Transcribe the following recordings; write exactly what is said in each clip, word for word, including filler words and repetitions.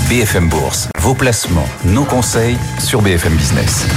B F M Bourse, vos placements, nos conseils sur B F M Business.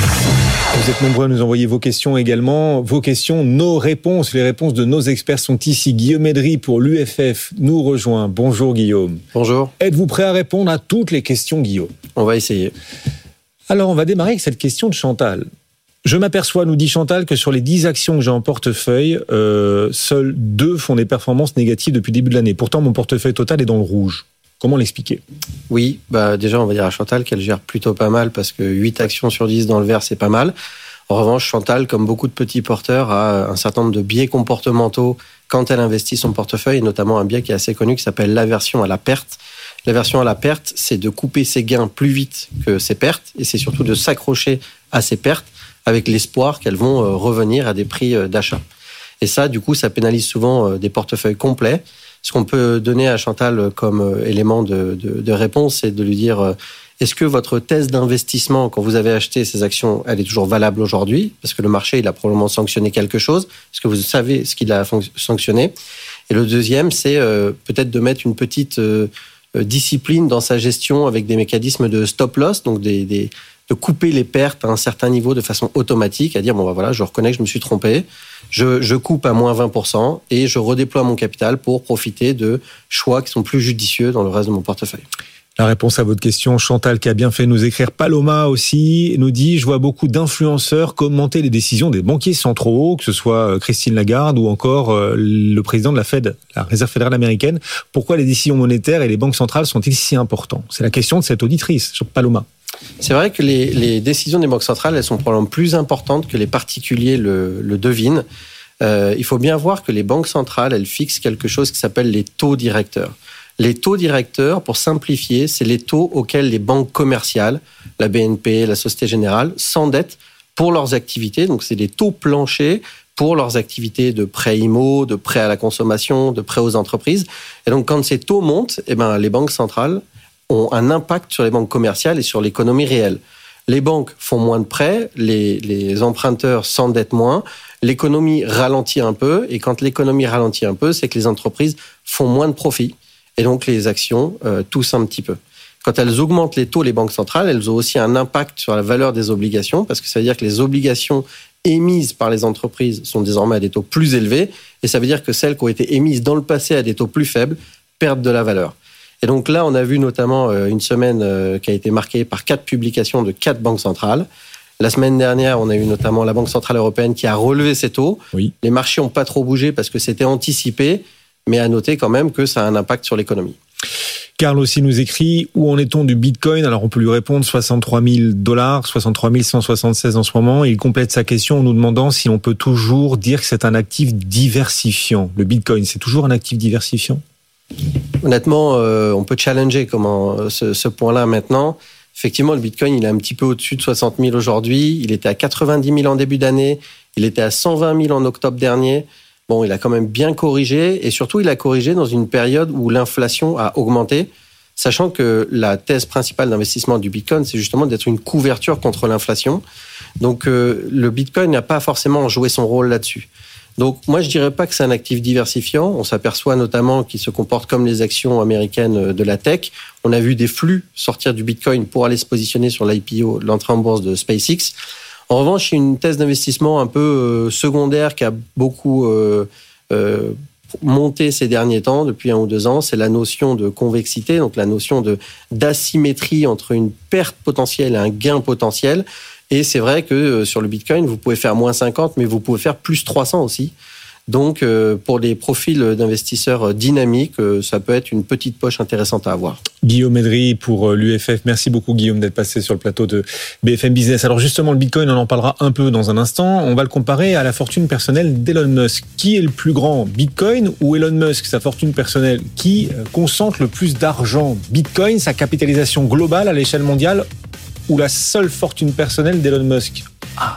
Vous êtes nombreux à nous envoyer vos questions également. Vos questions, nos réponses. Les réponses de nos experts sont ici. Guillaume Edry pour l'U F F nous rejoint. Bonjour Guillaume. Bonjour. Êtes-vous prêt à répondre à toutes les questions, Guillaume ? On va essayer. Alors, on va démarrer avec cette question de Chantal. Je m'aperçois, nous dit Chantal, que sur les dix actions que j'ai en portefeuille, euh, seules deux font des performances négatives depuis le début de l'année. Pourtant, mon portefeuille total est dans le rouge. Comment l'expliquer ? Oui, bah déjà, on va dire à Chantal qu'elle gère plutôt pas mal parce que huit actions sur dix dans le vert, c'est pas mal. En revanche, Chantal, comme beaucoup de petits porteurs, a un certain nombre de biais comportementaux quand elle investit son portefeuille, et notamment un biais qui est assez connu qui s'appelle l'aversion à la perte. L'aversion à la perte, c'est de couper ses gains plus vite que ses pertes, et c'est surtout de s'accrocher à ses pertes avec l'espoir qu'elles vont revenir à des prix d'achat. Et ça, du coup, ça pénalise souvent des portefeuilles complets. Ce qu'on peut donner à Chantal comme élément de, de, de réponse, c'est de lui dire est-ce que votre thèse d'investissement, quand vous avez acheté ces actions, elle est toujours valable aujourd'hui ? Parce que le marché, il a probablement sanctionné quelque chose. Est-ce que vous savez ce qu'il a sanctionné ? Et le deuxième, c'est euh, peut-être de mettre une petite euh, discipline dans sa gestion avec des mécanismes de stop-loss, donc des, des, de couper les pertes à un certain niveau de façon automatique, à dire, bon, bah voilà, je reconnais que je me suis trompé, je, je coupe à moins vingt pour cent et je redéploie mon capital pour profiter de choix qui sont plus judicieux dans le reste de mon portefeuille. La réponse à votre question, Chantal, qui a bien fait nous écrire. Paloma aussi nous dit, je vois beaucoup d'influenceurs commenter les décisions des banquiers centraux, que ce soit Christine Lagarde ou encore le président de la Fed, la Réserve fédérale américaine. Pourquoi les décisions monétaires et les banques centrales sont-ils si importants ? C'est la question de cette auditrice, sur Paloma. C'est vrai que les, les décisions des banques centrales, elles sont probablement plus importantes que les particuliers le, le devinent. Euh, il faut bien voir que les banques centrales, elles fixent quelque chose qui s'appelle les taux directeurs. Les taux directeurs, pour simplifier, c'est les taux auxquels les banques commerciales, la B N P, la Société Générale, s'endettent pour leurs activités. Donc, c'est des taux planchers pour leurs activités de prêt immo, de prêt à la consommation, de prêt aux entreprises. Et donc, quand ces taux montent, eh ben, les banques centrales ont un impact sur les banques commerciales et sur l'économie réelle. Les banques font moins de prêts, les, les emprunteurs s'endettent moins, l'économie ralentit un peu. Et quand l'économie ralentit un peu, c'est que les entreprises font moins de profits. Et donc, les actions euh, toussent un petit peu. Quand elles augmentent les taux, les banques centrales, elles ont aussi un impact sur la valeur des obligations, parce que ça veut dire que les obligations émises par les entreprises sont désormais à des taux plus élevés, et ça veut dire que celles qui ont été émises dans le passé à des taux plus faibles perdent de la valeur. Et donc là, on a vu notamment euh, une semaine euh, qui a été marquée par quatre publications de quatre banques centrales. La semaine dernière, on a eu notamment la Banque centrale européenne qui a relevé ses taux. Oui. Les marchés n'ont pas trop bougé parce que c'était anticipé, mais à noter quand même que ça a un impact sur l'économie. Carl aussi nous écrit, où en est-on du Bitcoin ? Alors on peut lui répondre soixante-trois mille dollars, soixante-trois mille cent soixante-seize en ce moment. Il complète sa question en nous demandant si on peut toujours dire que c'est un actif diversifiant. Le Bitcoin, c'est toujours un actif diversifiant ? Honnêtement, euh, on peut challenger comment, ce, ce point-là maintenant. Effectivement, le Bitcoin, il est un petit peu au-dessus de soixante mille aujourd'hui. Il était à quatre-vingt-dix mille en début d'année. Il était à cent vingt mille en octobre dernier. Bon, il a quand même bien corrigé, et surtout, il a corrigé dans une période où l'inflation a augmenté, sachant que la thèse principale d'investissement du Bitcoin, c'est justement d'être une couverture contre l'inflation. Donc, euh, le Bitcoin n'a pas forcément joué son rôle là-dessus. Donc, moi, je dirais pas que c'est un actif diversifiant. On s'aperçoit notamment qu'il se comporte comme les actions américaines de la tech. On a vu des flux sortir du Bitcoin pour aller se positionner sur l'I P O, l'entrée en bourse de SpaceX. En revanche, il y a une thèse d'investissement un peu euh, secondaire qui a beaucoup euh, euh, monté ces derniers temps, depuis un ou deux ans, c'est la notion de convexité, donc la notion de, d'asymétrie entre une perte potentielle et un gain potentiel. Et c'est vrai que euh, sur le Bitcoin, vous pouvez faire moins cinquante, mais vous pouvez faire plus trois cents aussi. Donc, euh, pour les profils d'investisseurs dynamiques, euh, ça peut être une petite poche intéressante à avoir. Guillaume Edry pour l'U F F. Merci beaucoup, Guillaume, d'être passé sur le plateau de B F M Business. Alors, justement, le Bitcoin, on en parlera un peu dans un instant. On va le comparer à la fortune personnelle d'Elon Musk. Qui est le plus grand, Bitcoin ou Elon Musk, sa fortune personnelle ? Qui concentre le plus d'argent ? Bitcoin, sa capitalisation globale à l'échelle mondiale, ou la seule fortune personnelle d'Elon Musk ? Ah,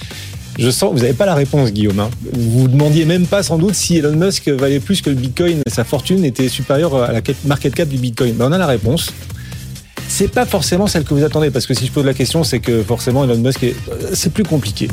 je sens, vous n'avez pas la réponse, Guillaume. Hein. Vous vous demandiez même pas sans doute si Elon Musk valait plus que le Bitcoin, sa fortune était supérieure à la market cap du Bitcoin. Ben, on a la réponse. C'est pas forcément celle que vous attendez, parce que si je pose la question, c'est que forcément Elon Musk, est... c'est plus compliqué.